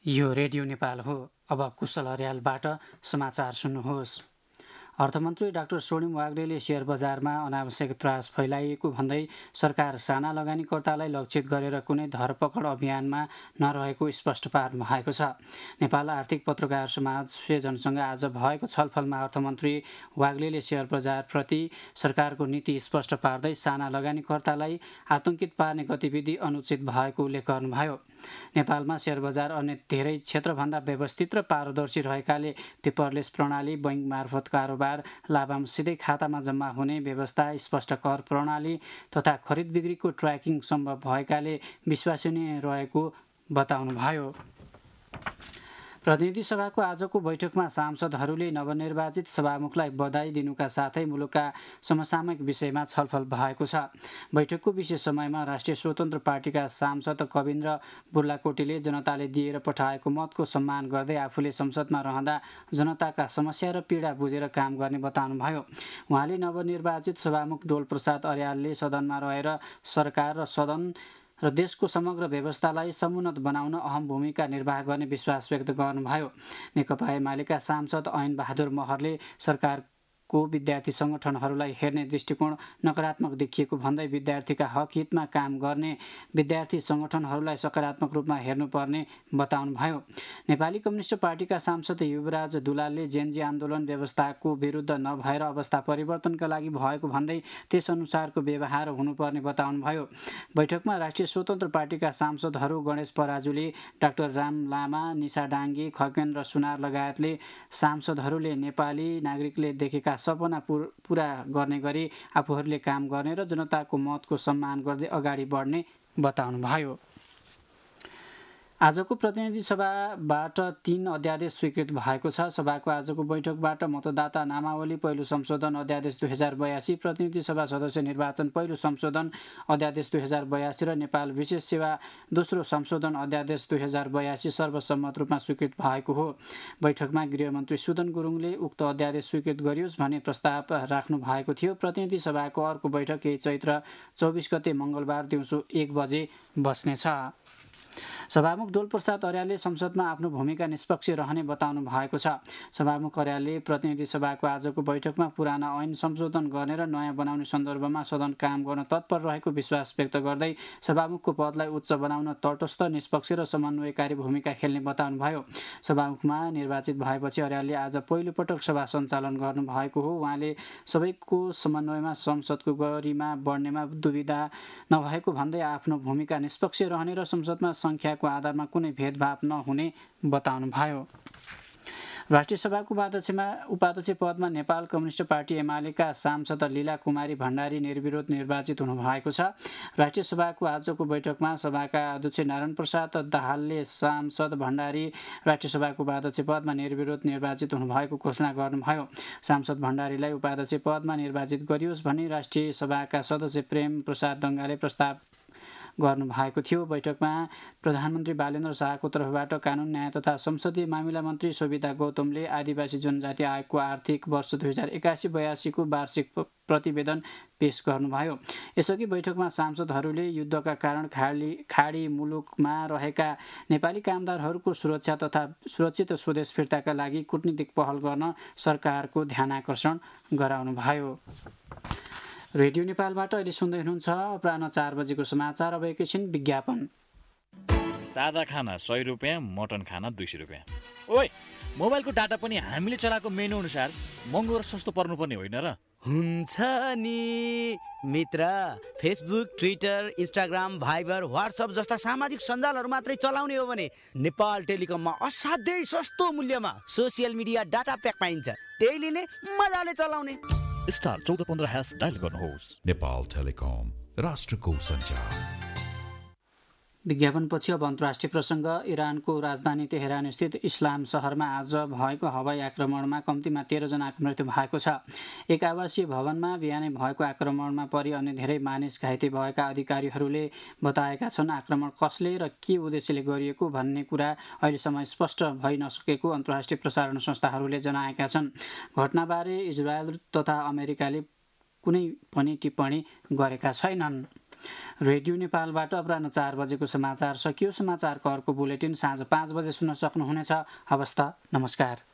यो रेडियो नेपाल हो। अब कुशल अर्यालबाट समाचार सुन्नुहोस्। अर्थमन्त्री डाक्टर स्वर्णिम वाग्लेले सेयर बजारमा अनावश्यक त्रास फैलाइएको भन्दै सरकार साना लगानीकर्तालाई लक्षित गरेर कुनै धरपकड अभियानमा नरहेको स्पष्ट पार्नु भएको छ। नेपाल आर्थिक पत्रकार समाज संयोजनसँग आज भएको छलफलमा अर्थमन्त्री वाग्लेले सेयर बजारप्रति सरकारको नीति स्पष्ट पार्दै साना लगानीकर्तालाई आतंकित पार्ने गतिविधि अनुचित भएको उल्लेख गर्नुभयो। नेपालमा सेयर बजार अन्य धेरै क्षेत्रभन्दा व्यवस्थित र पारदर्शी रहेकाले पेपरलेस प्रणाली, बैंक मार्फत कारोबार, लाभांश सिधै खातामा जम्मा हुने व्यवस्था, स्पष्ट कर प्रणाली तथा खरिद बिक्रीको ट्र्याकिङ सम्भव भएकाले विश्वसनीय रहेको बताउनुभयो। प्रतिनिधि सभाको आजको बैठकमा सांसदहरूले नवनिर्वाचित सभामुखलाई बधाई दिनुका साथै मुलुकका समसामयिक विषयमा छलफल भएको छ। बैठकको विशेष समयमा राष्ट्रिय स्वतन्त्र पार्टीका सांसद कविन्द्र बुर्लाकोटीले जनताले दिएर पठाएको मतको सम्मान गर्दै आफूले संसदमा रहँदा जनताका समस्या र पीडा बुझेर काम गर्ने बताउनुभयो। उहाँले नवनिर्वाचित सभामुख डोलप्रसाद अर्यालले सदनमा रहेर सरकार र सदन र देशको समग्र व्यवस्थालाई समुन्नत बनाउन अहम भूमिका निर्वाह गर्ने विश्वास व्यक्त गर्नुभयो। नेकपा एमालेका सांसद ऐन बहादुर महरले सरकारको विद्यार्थी सङ्गठनहरूलाई हेर्ने दृष्टिकोण नकारात्मक देखिएको भन्दै विद्यार्थीका हक हितमा काम गर्ने विद्यार्थी सङ्गठनहरूलाई सकारात्मक रूपमा हेर्नुपर्ने बताउनुभयो। नेपाली कम्युनिस्ट पार्टीका सांसद युवराज दुलालले जेनजी आन्दोलन व्यवस्थाको विरुद्ध नभएर अवस्था परिवर्तनका लागि भएको भन्दै त्यसअनुसारको व्यवहार हुनुपर्ने बताउनुभयो। बैठकमा राष्ट्रिय स्वतन्त्र पार्टीका सांसदहरू गणेश पराजुली, डाक्टर राम लामा, निशा डाङ्गी, खगेन्द्र सुनार लगायतले सांसदहरूले नेपाली नागरिकले देखेका सपना पूरा गर्ने गरी आफूहरूले काम गर्ने र जनताको मतको सम्मान गर्दै अगाडि बढ्ने बताउनुभयो। आजको प्रतिनिधि सभाबाट 3 अध्यादेश स्वीकृत भएको छ। सभाको आजको बैठकबाट मतदाता नामावली पहिलो संशोधन अध्यादेश 2082, प्रतिनिधि सभा सदस्य निर्वाचन पहिलो संशोधन अध्यादेश 2082 र नेपाल विशेष सेवा दोस्रो संशोधन अध्यादेश 2082 सर्वसम्मत रूपमा स्वीकृत भएको हो। बैठकमा गृहमन्त्री सुदन गुरुङले उक्त अध्यादेश स्वीकृत गरियोस् भन्ने प्रस्ताव राख्नु भएको थियो। प्रतिनिधि सभाको अर्को बैठक यही चैत्र 24 गते मङ्गलबार दिउँसो 1 बजे बस्नेछ। सभामुख डोलप्रसाद अर्यालले संसदमा आफ्नो भूमिका निष्पक्ष रहने बताउनु भएको छ। सभामुख अर्यालले प्रतिनिधि सभाको आजको बैठकमा पुराना ऐन संशोधन गर्ने र नयाँ बनाउने सन्दर्भमा सदन काम गर्न तत्पर रहेको विश्वास व्यक्त गर्दै सभामुखको पदलाई उच्च बनाउन तटस्थ, निष्पक्ष र समन्वयकारी भूमिका खेल्ने बताउनुभयो। सभामुखमा निर्वाचित भएपछि अर्यालले आज पहिलो पटक सभा सञ्चालन गर्नुभएको हो। उहाँले सबैको समन्वयमा संसदको गरिमा बढ्नेमा दुविधा नभएको भन्दै आफ्नो भूमिका निष्पक्ष रहने र संसदमा सङ्ख्याको आधारमा कुनै भेदभाव नहुने बताउनुभयो। राष्ट्रिय सभाको उपाध्यक्ष पदमा नेपाल कम्युनिस्ट पार्टी एमालेका सांसद लीला कुमारी भण्डारी निर्विरोध निर्वाचित हुनुभएको छ। राष्ट्रिय सभाको आजको बैठकमा सभाका अध्यक्ष नारायण प्रसाद दाहालले सांसद भण्डारी राष्ट्रिय सभाको उपाध्यक्ष पदमा निर्विरोध निर्वाचित हुनुभएको घोषणा गर्नुभयो। सांसद भण्डारीलाई उपाध्यक्ष पदमा निर्वाचित गरियोस् भनी राष्ट्रिय सभाका सदस्य प्रेम प्रसाद दङ्गाले प्रस्ताव गर्नुभएको थियो। बैठकमा प्रधानमन्त्री बालेन्द्र शाहको तर्फबाट कानुन, न्याय तथा संसदीय मामिला मन्त्री सोभिता गौतमले आदिवासी जनजाति आयोगको आर्थिक वर्ष 2081-82 को वार्षिक प्रतिवेदन पेश गर्नुभयो। यसअघि बैठकमा सांसदहरूले युद्धका कारण खाडी मुलुकमा रहेका नेपाली कामदारहरूको सुरक्षा तथा सुरक्षित स्वदेश फिर्ताका लागि कूटनीतिक पहल गर्न सरकारको ध्यानाकर्षण गराउनुभयो। रेडियो नेपालबाट अहिले सुन्दै हुनुहुन्छ अपराह्न 4 बजेको समाचार। अब एकैछिन विज्ञापन। सादा खाना 100 रुपियाँ, मटन खाना 200 रुपियाँ। ओइ, मोबाइलको डाटा पनि हामीले चलाएको मेनु अनुसार महँगो र सस्तो पर्नुपर्ने होइन र? हुन्छ नि मित्र। Facebook, Twitter, Instagram, Viber, WhatsApp जस्ता सामाजिक सञ्जालहरू मात्रै चलाउने हो भने नेपाल टेलिकममा असाध्यै सस्तो मूल्यमा सोसियल मिडिया डाटा प्याक पाइन्छ। त्यही लिने, मजाले चलाउने। स्टार 1415# डायल गर्नुहोस्। नेपाल टेलिकम, राष्ट्रको सञ्चार। विज्ञापनपछि अब अन्तर्राष्ट्रिय प्रसङ्ग। इरानको राजधानी तेहरान स्थित इस्लाम सहरमा आज भएको हवाई आक्रमणमा कम्तीमा 13 जनाको मृत्यु भएको छ। एक आवासीय भवनमा बिहानै भएको आक्रमणमा परि अन्य धेरै मानिस घाइते भएका अधिकारीहरूले बताएका छन्। आक्रमण कसले र के उद्देश्यले गरिएको भन्ने कुरा अहिलेसम्म स्पष्ट भइ नसकेको अन्तर्राष्ट्रिय प्रसारण संस्थाहरूले जनाएका छन्। घटनाबारे इजरायल तथा अमेरिकाले कुनै पनि टिप्पणी गरेका छैनन्। रेडियो नेपालबाट अपराह्न 4 बजेको समाचार सकियो। समाचारको अर्को बुलेटिन साँझ 5 बजे सुन्न सक्नुहुनेछ। हवस् त, नमस्कार।